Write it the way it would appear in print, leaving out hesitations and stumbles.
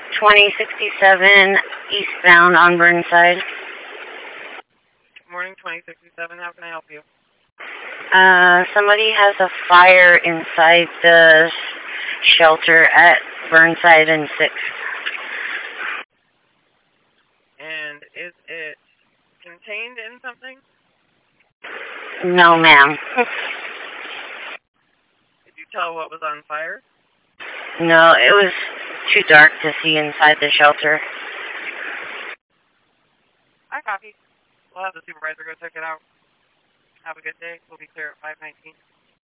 2067 eastbound on Burnside. Morning, 2067. How can I help you? Somebody has a fire inside the shelter at Burnside and 6th. And is it contained in something? No, ma'am. Did you tell what was on fire? No, it was too dark to see inside the shelter. I copy. We'll have the supervisor go check it out. Have a good day. We'll be clear at 5:19.